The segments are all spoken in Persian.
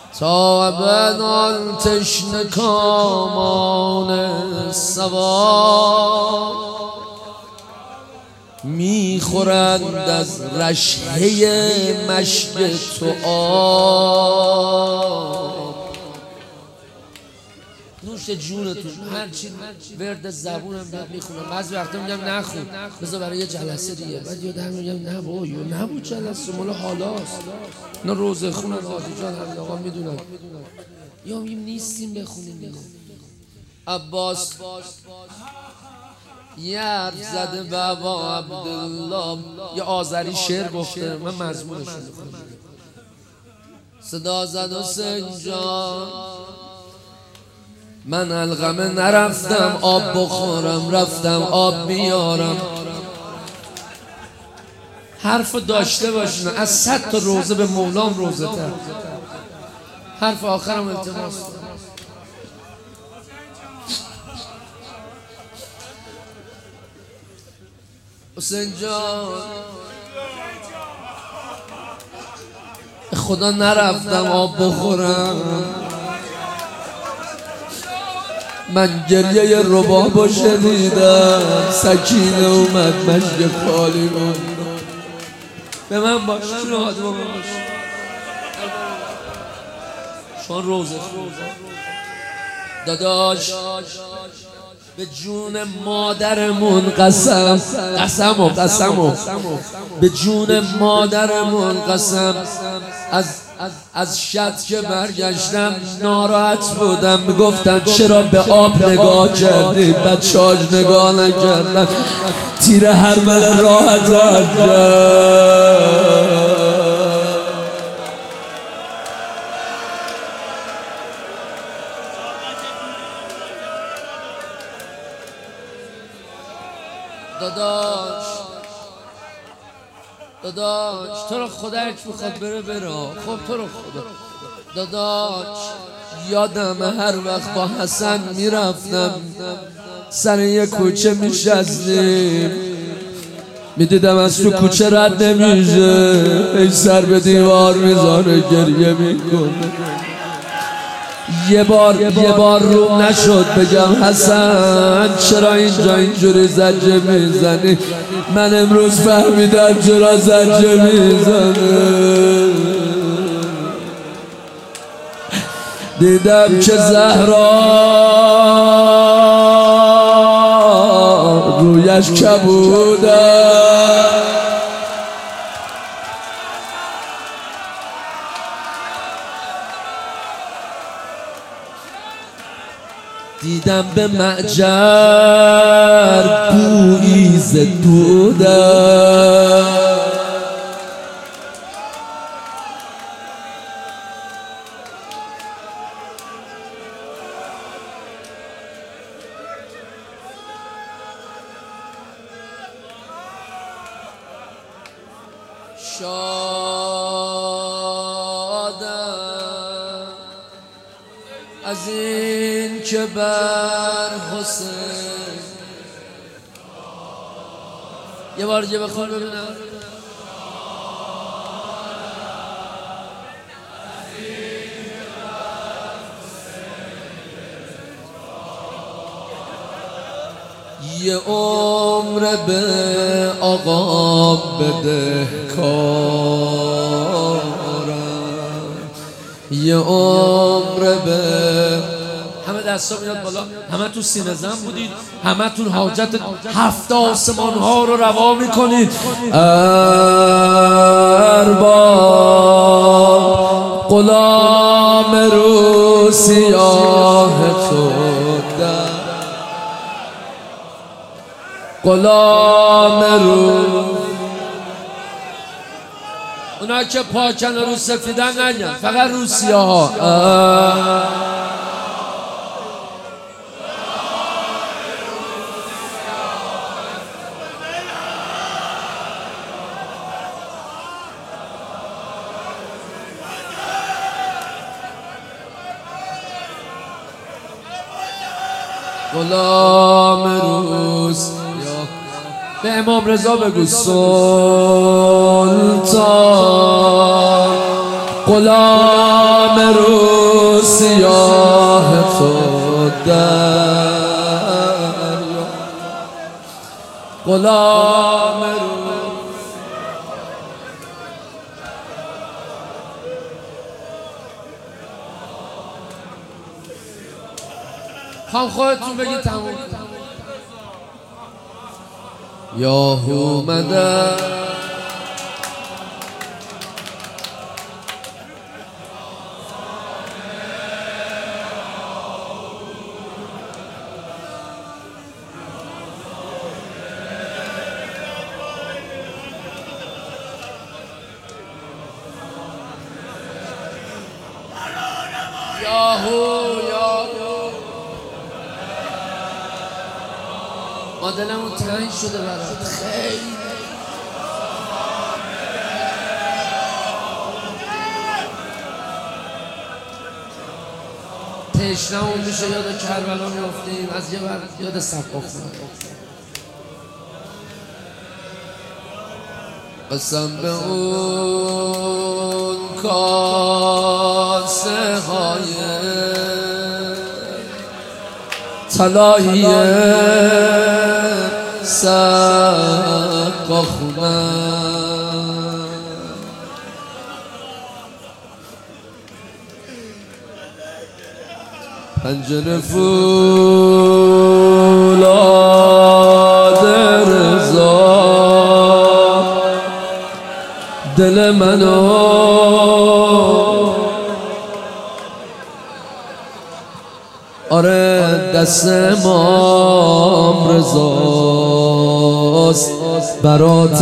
تا ابد تشنه کامان سوار میخورند از رشحه مشک تو آب. نوش جونتون، هرچی ورد زبونم بیاد میخونم. بعضی وقتا میگم نخون، بذار برای یه جلسه دیگه. بعد یادم میگم نه بابا نبود جلسه، مال حالاست. اینا روزه خونن عادی جان، همین آقا میدونن. یا میگیم نیستیم بخونیم دیگه. عباس یه حرف زده بابا عبدالله، یه آذری شعر گفته، من مضمونش رو میخونم. صدا زد حسین جان من القمه نرفتم آب بخورم، رفتم آب بیارم. حرف داشته باشین، از 100 تا روزه به مولام روزه تر. حرف آخرم التماس حسین جان خدا نرفتم آب بخورم، من گریه ربابو شنیدم، سکینه اومد مشک خالی بود. به من باش شاد با من باش شان روزه داداش، به جون مادرمون قسم به جون مادرمون قسم. از شط که برگشتم ناراحت بودم، میگفتن چرا به آب نگاه کردی؟ بچه‌هاش نگاه نکردن، تیر هرمل راحت داداش تو رو خدا هرچ میخواد بره. خب تو رو خدا داداش، یادم هر وقت با حسن میرفتم سر یه کوچه میشستیم، میدیدم از تو کوچه رد نمیشه، ای سر به دیوار میذاره گریه میکنه. یه بار رو نشد بگم حسن چرا اینجا اینجوری زجه میزنی؟ من امروز فهمیدم چرا زجه میزنه. دیدم که زهرا رویش کبوده، دیدم به معجر بویی ز دوده، شادم از این که بر حسین. یه بار دیگه بخون ببینم. یه عمر به آقا بده کارم، یه عمر به همه دستا میاد بالا، همه تو سینه زن بودید، همه تون حاجت 7 آسمان ها رو روا میکنید. ارباب غلام رو سیاه خودم، غلام رو اونا که پاکن رو سفیدن نگن، فقط رو سیاه ها. غلام روز به امام رضا بگو سلطان غلام روز سیاه تو دریا غلام رو خواهم خودتون بگید تموم یا اومده یاهو ما دلمون تنگ شده برات خیلی تشنمون میشه یاد کربلا میفتیم از یه بر یاد سقاف قسم به اون کاسه های طلایی سقاخونم پنجره فولاد رضا دل منو آره دست امام رضاست برات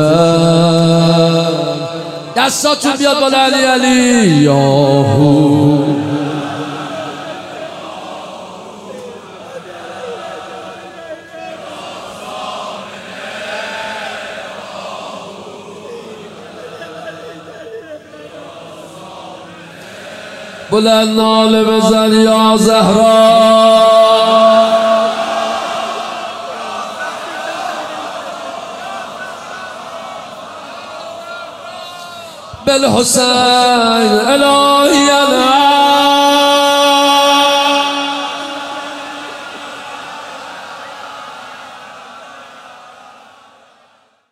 کرد دستاتون بیاد بالا علی علی یاهو بلند ناله بزن یا زهرا بالحسین الهی